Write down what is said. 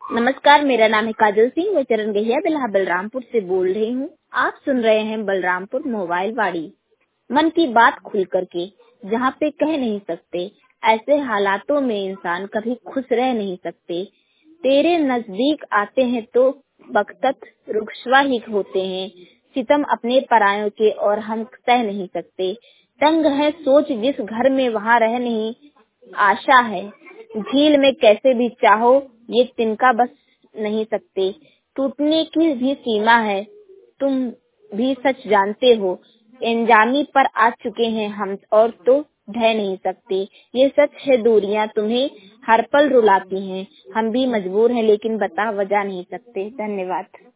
नमस्कार, मेरा नाम है काजल सिंह। मैं चरण गहिया बिल्हा बलरामपुर से बोल रही हूँ। आप सुन रहे हैं बलरामपुर मोबाइल वाड़ी। मन की बात खुल करके जहाँ पे कह नहीं सकते, ऐसे हालातों में इंसान कभी खुश रह नहीं सकते। तेरे नजदीक आते हैं तो बख्तत रुखसवा ही होते हैं। सितम अपने परायों के और हम सह नहीं सकते। तंग है सोच जिस घर में वहाँ रह नहीं आशा है। झील में कैसे भी चाहो ये तिनका बस नहीं सकते। टूटने की भी सीमा है, तुम भी सच जानते हो। अनजानी पर आ चुके हैं हम और तो ढह नहीं सकते। ये सच है दूरियां तुम्हें हर पल रुलाती हैं। हम भी मजबूर हैं लेकिन बता वजह नहीं सकते। धन्यवाद।